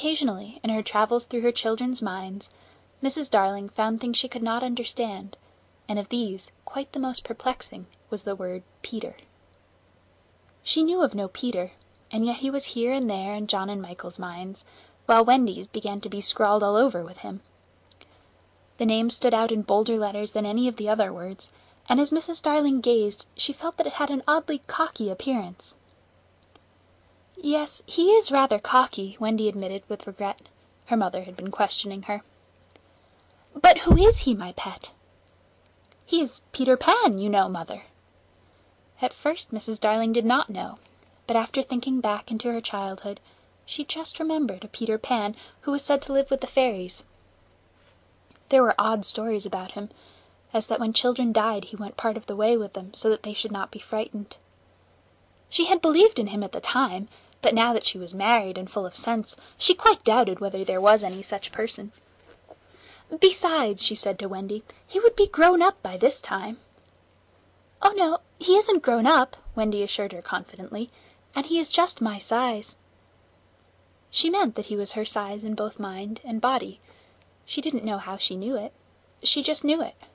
occasionally, in her travels through her children's minds, Mrs. Darling found things she could not understand, and of these quite the most perplexing was the word Peter. She knew of no Peter, and yet he was here and there in John and Michael's minds, while Wendy's began to be scrawled all over with him. The name stood out in bolder letters than any of the other words, and as Mrs. Darling gazed she felt that it had an oddly cocky appearance. "Yes, he is rather cocky," Wendy admitted with regret. Her mother had been questioning her. "But who is he, my pet?" "He is Peter Pan, you know, Mother." At first Mrs. Darling did not know, but after thinking back into her childhood she just remembered a Peter Pan who was said to live with the fairies. There were odd stories about him, as that when children died he went part of the way with them so that they should not be frightened. She had believed in him at the time, but now that she was married and full of sense she quite doubted whether there was any such person. "Besides," she said to Wendy, "he would be grown up by this time." "Oh no, he isn't grown up," Wendy assured her confidently, "and he is just my size." She meant that he was her size in both mind and body. She didn't know how she knew it. She just knew it.